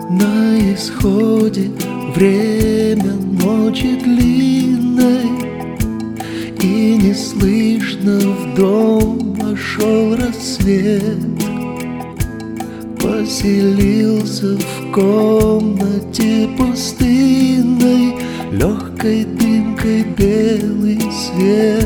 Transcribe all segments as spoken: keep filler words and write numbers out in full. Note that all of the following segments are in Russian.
На исходе время ночи длинной, и не слышно в дом вошел рассвет. Поселился в комнате пустынной, легкой дымкой белый свет.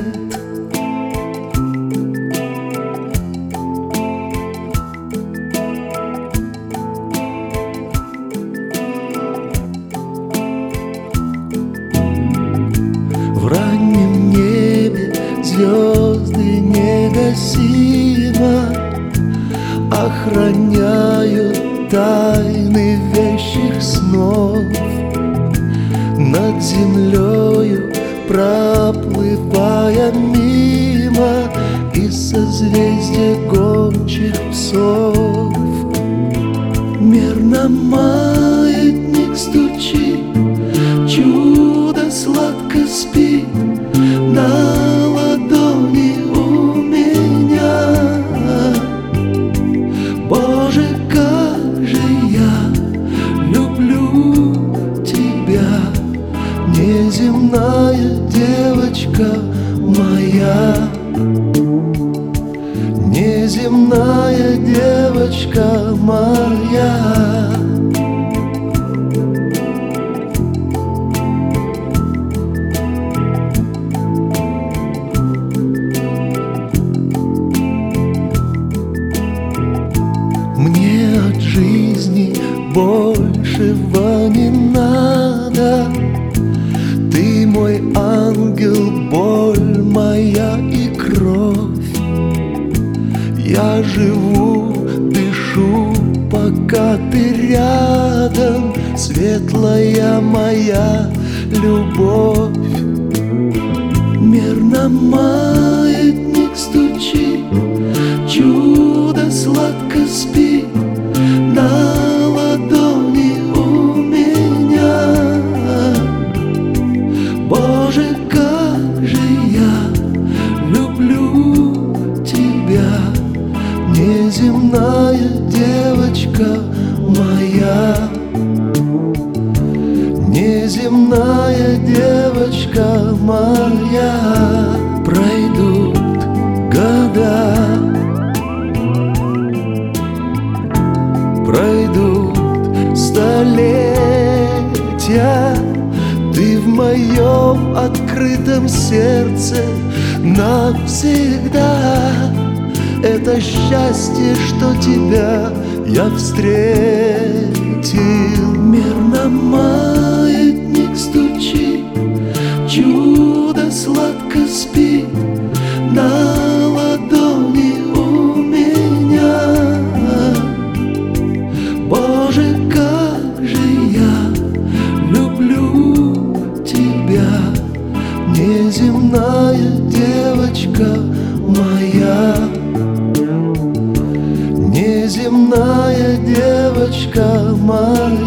В раннем небе звезды негасимо охраняют тайны вещих снов. Над землею проплывая мимо из созвездия гончих псов. Мерно маятник стучит, чудо сладко спит на ладони у меня. Боже, как же я люблю тебя, неземная девочка моя, неземная девочка моя. Мне от жизни большего не надо. Ты мой ангел, боль моя и кровь. Я живу, дышу, пока ты рядом, светлая моя любовь. Мерно маятник стучит, чудо сладко спит на ладони у меня. Боже, как же я люблю тебя, неземная девочка моя, неземная девочка моя. Пройдут года, пройдут столетия, ты в моем открытом сердце навсегда. Это счастье, что тебя я встретил. Мерно маятник стучит, чудо сладко спит на ладони у меня. Боже, как же я люблю тебя, неземная девочка моя, неземная девочка моя.